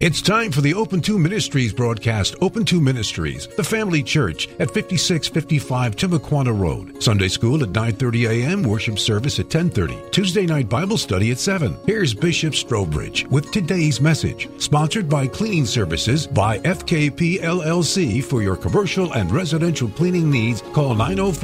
It's time for the Open 2 Ministries broadcast. Open 2 Ministries, the family church at 5655 Timuquana Road. Sunday school at 9:30 a.m., worship service at 10:30. Tuesday night Bible study at 7. Here's Bishop Strobridge with today's message. Sponsored by Cleaning Services by FKP LLC. For your commercial and residential cleaning needs, call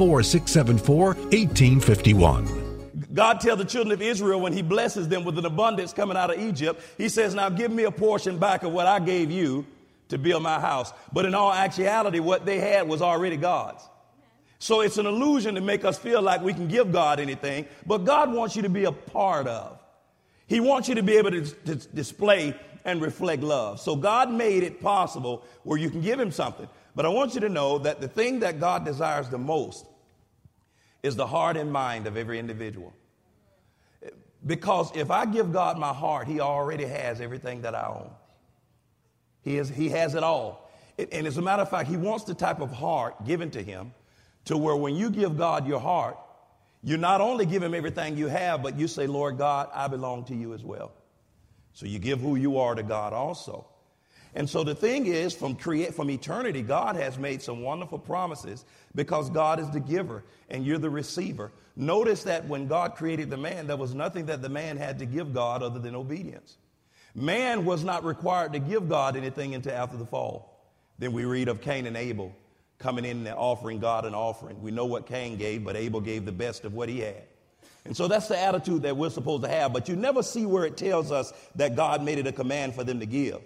904-674-1851. God tells the children of Israel when he blesses them with an abundance coming out of Egypt, he says, now give me a portion back of what I gave you to build my house. But in all actuality, what they had was already God's. So it's an illusion to make us feel like we can give God anything, but God wants you to be a part of. He wants you to be able to display and reflect love. So God made it possible where you can give him something. But I want you to know that the thing that God desires the most is the heart and mind of every individual. Because if I give God my heart, he already has everything that I own. He has it all. And as a matter of fact, he wants the type of heart given to him to where when you give God your heart, you not only give him everything you have, but you say, Lord God, I belong to you as well. So you give who you are to God also. And so the thing is, from eternity, God has made some wonderful promises because God is the giver and you're the receiver. Notice that when God created the man, there was nothing that the man had to give God other than obedience. Man was not required to give God anything until after the fall. Then we read of Cain and Abel coming in and offering God an offering. We know what Cain gave, but Abel gave the best of what he had. And so that's the attitude that we're supposed to have. But you never see where it tells us that God made it a command for them to give.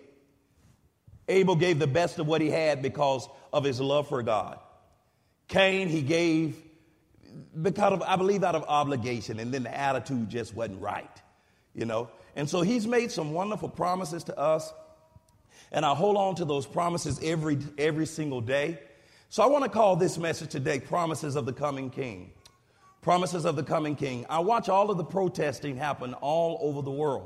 Abel gave the best of what he had because of his love for God. Cain, he gave because of, I believe, out of obligation, and then the attitude just wasn't right, you know. And so he's made some wonderful promises to us, and I hold on to those promises every single day. So I want to call this message today, Promises of the Coming King. Promises of the Coming King. I watch all of the protesting happen all over the world.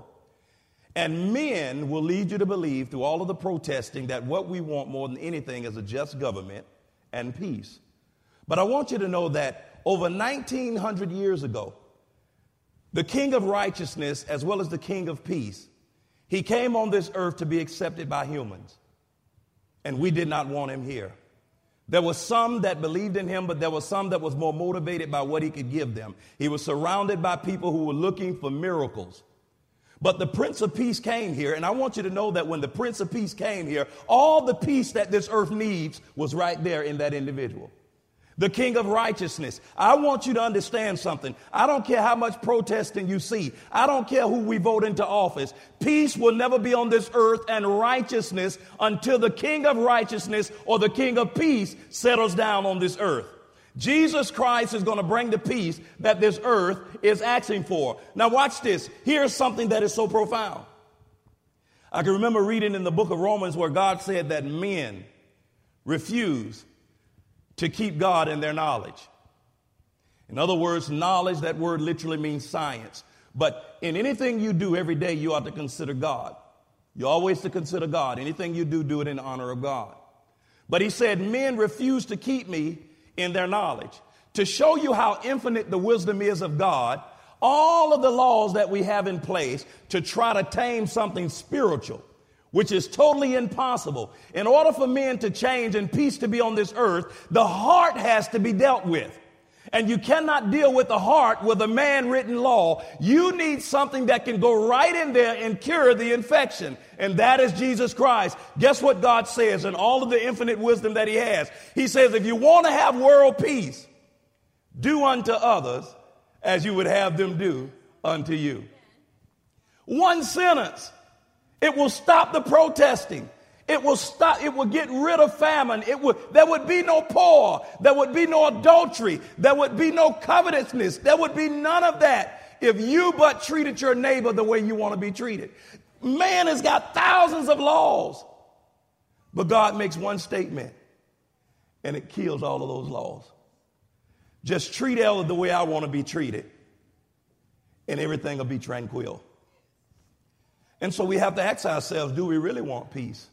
And men will lead you to believe through all of the protesting that what we want more than anything is a just government and peace. But I want you to know that over 1900 years ago, the King of righteousness as well as the King of peace, he came on this earth to be accepted by humans. And we did not want him here. There were some that believed in him, but there were some that was more motivated by what he could give them. He was surrounded by people who were looking for miracles. But the Prince of Peace came here, and I want you to know that when the Prince of Peace came here, all the peace that this earth needs was right there in that individual. The King of righteousness. I want you to understand something. I don't care how much protesting you see. I don't care who we vote into office. Peace will never be on this earth and righteousness until the King of righteousness or the King of peace settles down on this earth. Jesus Christ is going to bring the peace that this earth is asking for. Now watch this. Here's something that is so profound. I can remember reading in the book of Romans where God said that men refuse to keep God in their knowledge. In other words, knowledge, that word literally means science. But in anything you do every day, you ought to consider God. You always to consider God. Anything you do, do it in honor of God. But he said, men refuse to keep me in their knowledge. To show you how infinite the wisdom is of God, all of the laws that we have in place to try to tame something spiritual, which is totally impossible. In order for men to change and peace to be on this earth, the heart has to be dealt with. And you cannot deal with the heart with a man-written law. You need something that can go right in there and cure the infection. And that is Jesus Christ. Guess what God says in all of the infinite wisdom that he has? He says, if you want to have world peace, do unto others as you would have them do unto you. One sentence. It will stop the protesting. It will get rid of famine. There would be no poor. There would be no adultery. There would be no covetousness. There would be none of that if you but treated your neighbor the way you want to be treated. Man has got thousands of laws, but God makes one statement and it kills all of those laws. Just treat Ella the way I want to be treated and everything will be tranquil. And so we have to ask ourselves, do we really want peace?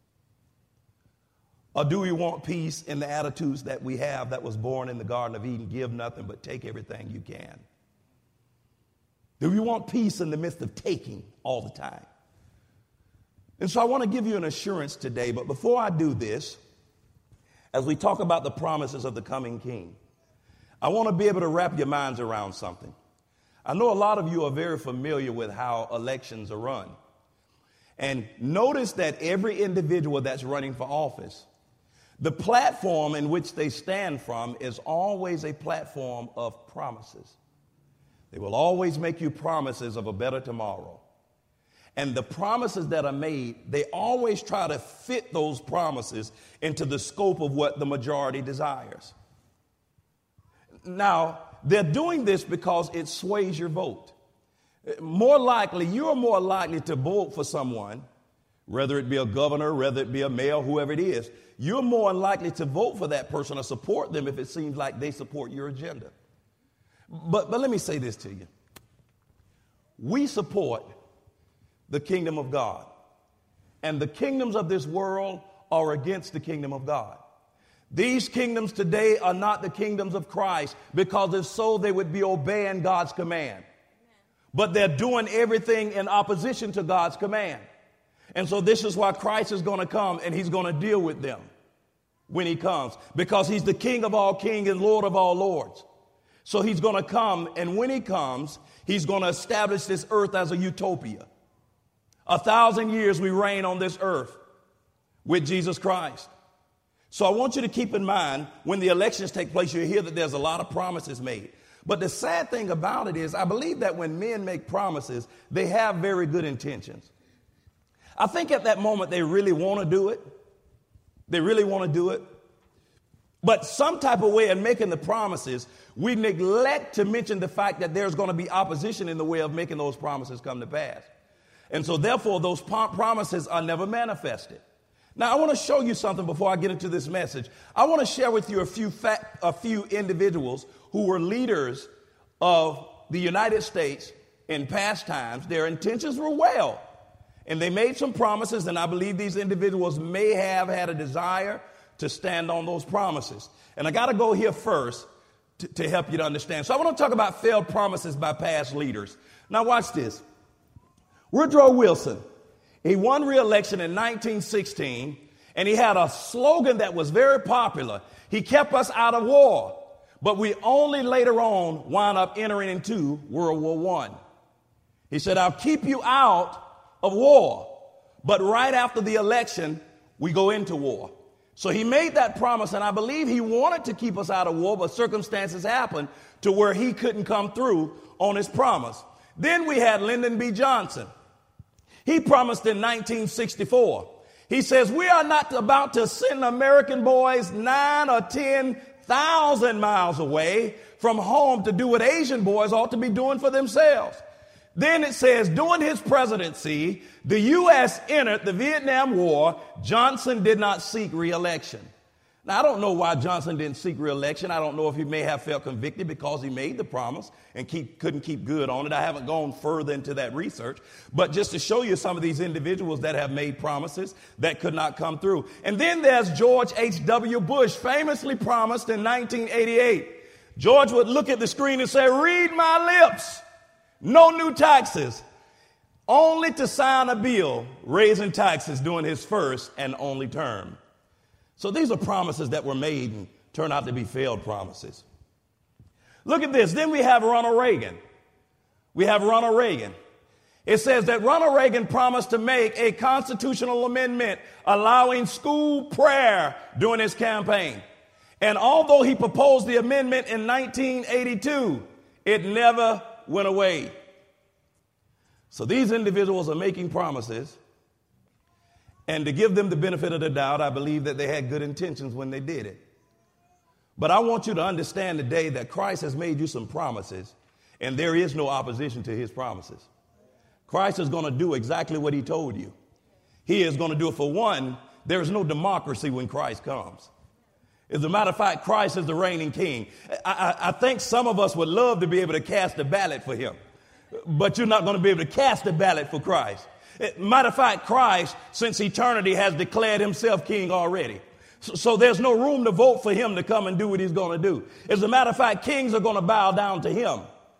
Or do we want peace in the attitudes that we have that was born in the Garden of Eden? Give nothing but take everything you can. Do we want peace in the midst of taking all the time? And so I want to give you an assurance today, but before I do this, as we talk about the promises of the coming King, I want to be able to wrap your minds around something. I know a lot of you are very familiar with how elections are run. And notice that every individual that's running for office, the platform in which they stand from is always a platform of promises. They will always make you promises of a better tomorrow. And the promises that are made, they always try to fit those promises into the scope of what the majority desires. Now, they're doing this because it sways your vote. You're more likely to vote for someone, whether it be a governor, whether it be a mayor, whoever it is. You're more likely to vote for that person or support them if it seems like they support your agenda. But let me say this to you. We support the kingdom of God, and the kingdoms of this world are against the kingdom of God. These kingdoms today are not the kingdoms of Christ, because if so, they would be obeying God's command. But they're doing everything in opposition to God's command. And so this is why Christ is going to come, and he's going to deal with them when he comes, because he's the King of all kings and Lord of all lords. So he's going to come, and when he comes, he's going to establish this earth as a utopia. 1,000 years we reign on this earth with Jesus Christ. So I want you to keep in mind, when the elections take place, you'll hear that there's a lot of promises made. But the sad thing about it is, I believe that when men make promises, they have very good intentions. I think at that moment they really want to do it. They really want to do it. But some type of way of making the promises, we neglect to mention the fact that there's going to be opposition in the way of making those promises come to pass. And so therefore, those promises are never manifested. Now, I want to show you something before I get into this message. I want to share with you a few individuals who were leaders of the United States in past times. Their intentions were well, and they made some promises, and I believe these individuals may have had a desire to stand on those promises. And I got to go here first to help you to understand. So I want to talk about failed promises by past leaders. Now, watch this. Woodrow Wilson, he won re-election in 1916, and he had a slogan that was very popular. He kept us out of war, but we only later on wound up entering into World War I. He said, I'll keep you out of war, but right after the election, we go into war. So he made that promise, and I believe he wanted to keep us out of war, but circumstances happened to where he couldn't come through on his promise. Then we had Lyndon B. Johnson. He promised in 1964. He says, we are not about to send American boys 9 or 10,000 miles away from home to do what Asian boys ought to be doing for themselves. Then it says, during his presidency, the U.S. entered the Vietnam War. Johnson did not seek re-election. Now, I don't know why Johnson didn't seek re-election. I don't know if he may have felt convicted because he made the promise and couldn't keep good on it. I haven't gone further into that research. But just to show you some of these individuals that have made promises that could not come through. And then there's George H.W. Bush, famously promised in 1988. George would look at the screen and say, read my lips. No new taxes. Only to sign a bill raising taxes during his first and only term. So these are promises that were made and turned out to be failed promises. Look at this. Then we have Ronald Reagan. It says that Ronald Reagan promised to make a constitutional amendment allowing school prayer during his campaign. And although he proposed the amendment in 1982, it never went away. So these individuals are making promises. And to give them the benefit of the doubt, I believe that they had good intentions when they did it. But I want you to understand today that Christ has made you some promises, and there is no opposition to his promises. Christ is going to do exactly what he told you. He is going to do it. For one, there is no democracy when Christ comes. As a matter of fact, Christ is the reigning king. I think some of us would love to be able to cast a ballot for him, but you're not going to be able to cast a ballot for Christ. Matter of fact, Christ, since eternity, has declared himself king already. So there's no room to vote for him to come and do what he's going to do. As a matter of fact, kings are going to bow down to him.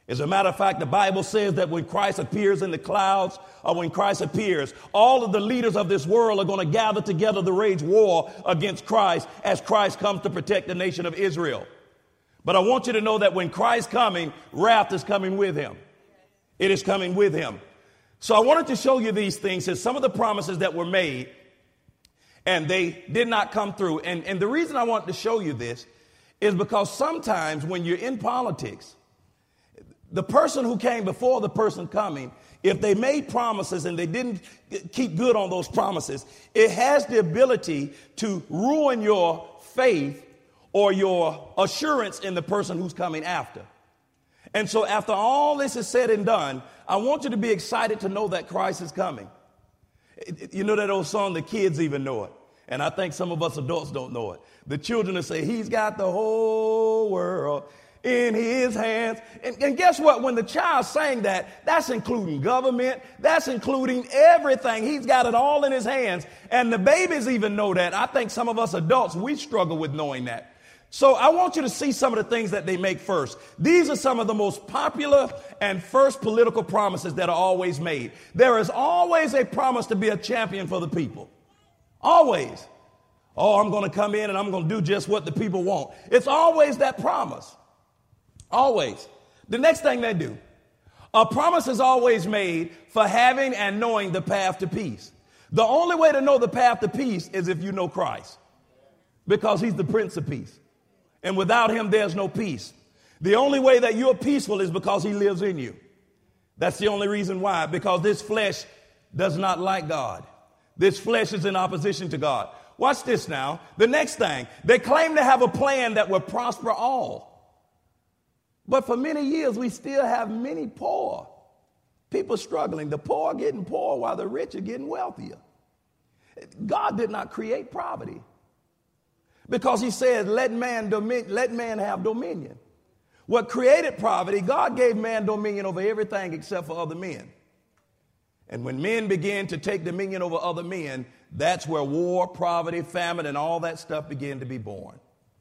As a matter of fact, the Bible says that when Christ appears in the clouds, or when Christ appears, all of the leaders of this world are going to gather together to wage war against Christ as Christ comes to protect the nation of Israel. But I want you to know that when Christ's coming, wrath is coming with him. It is coming with him. So I wanted to show you these things as some of the promises that were made, and they did not come through. And the reason I want to show you this is because sometimes when you're in politics, the person who came before the person coming, if they made promises and they didn't keep good on those promises, it has the ability to ruin your faith or your assurance in the person who's coming after. And so after all this is said and done, I want you to be excited to know that Christ is coming. You know that old song, the kids even know it. And I think some of us adults don't know it. The children will say, he's got the whole world in his hands. And guess what? When the child sang that, that's including government. That's including everything. He's got it all in his hands. And the babies even know that. I think some of us adults, we struggle with knowing that. So I want you to see some of the things that they make first. These are some of the most popular and first political promises that are always made. There is always a promise to be a champion for the people. Always. Oh, I'm going to come in and I'm going to do just what the people want. It's always that promise. Always. The next thing they do, a promise is always made for having and knowing the path to peace. The only way to know the path to peace is if you know Christ, because he's the Prince of Peace. And without him, there's no peace. The only way that you're peaceful is because he lives in you. That's the only reason why, because this flesh does not like God. This flesh is in opposition to God. Watch this now. The next thing, they claim to have a plan that will prosper all. But for many years, we still have many poor. People struggling. The poor are getting poor while the rich are getting wealthier. God did not create poverty, because he said, let man have dominion. What created poverty, God gave man dominion over everything except for other men. And when men began to take dominion over other men, that's where war, poverty, famine, and all that stuff began to be born.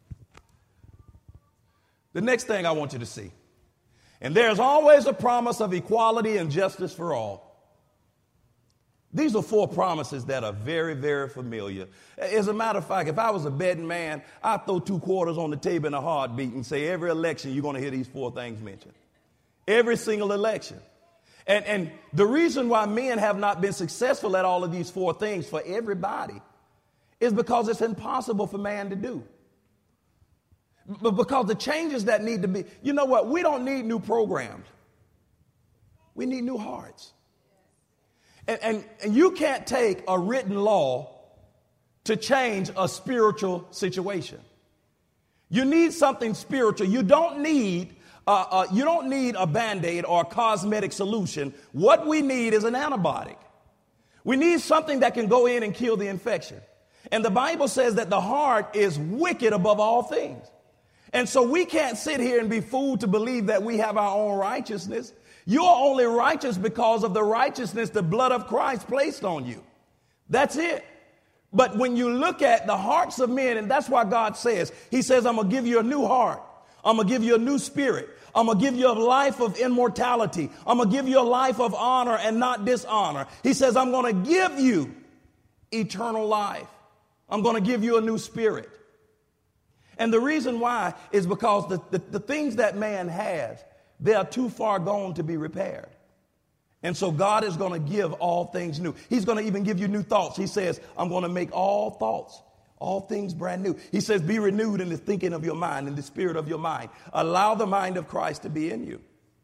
The next thing I want you to see, and there's always a promise of equality and justice for all. These are 4 promises that are very, very familiar. As a matter of fact, if I was a betting man, I'd throw 2 quarters on the table in a heartbeat and say every election you're going to hear these 4 things mentioned. Every single election. And the reason why men have not been successful at all of these 4 things for everybody is because it's impossible for man to do. But because the changes that need to be, you know what? We don't need new programs. We need new hearts. And you can't take a written law to change a spiritual situation. You need something spiritual. You don't need a Band-Aid or a cosmetic solution. What we need is an antibiotic. We need something that can go in and kill the infection. And the Bible says that the heart is wicked above all things. And so we can't sit here and be fooled to believe that we have our own righteousness. You're only righteous because of the righteousness the blood of Christ placed on you. That's it. But when you look at the hearts of men, and that's why God says, he says, I'm going to give you a new heart. I'm going to give you a new spirit. I'm going to give you a life of immortality. I'm going to give you a life of honor and not dishonor. He says, I'm going to give you eternal life. I'm going to give you a new spirit. And the reason why is because the things that man has, they are too far gone to be repaired. And so God is going to give all things new. He's going to even give you new thoughts. He says, I'm going to make all thoughts, all things brand new. He says, be renewed in the thinking of your mind, in the spirit of your mind. Allow the mind of Christ to be in you.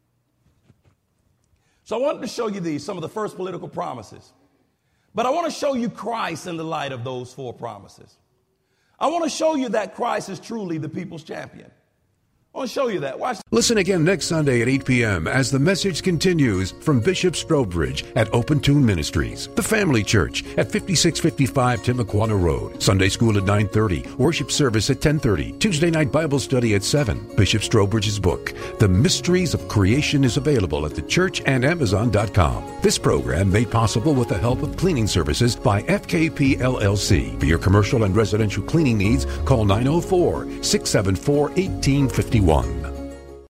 So I wanted to show you these, some of the first political promises. But I want to show you Christ in the light of those 4 promises. I want to show you that Christ is truly the people's champion. I want to show you that. Watch. Listen again next Sunday at 8 p.m. as the message continues from Bishop Strobridge at Open Tune Ministries, the Family Church at 5655 Timuquana Road. Sunday school at 9:30, worship service at 10:30, Tuesday night Bible study at 7. Bishop Strobridge's book, The Mysteries of Creation, is available at the church and Amazon.com. This program made possible with the help of cleaning services by FKP LLC. For your commercial and residential cleaning needs, call 904-674-1851.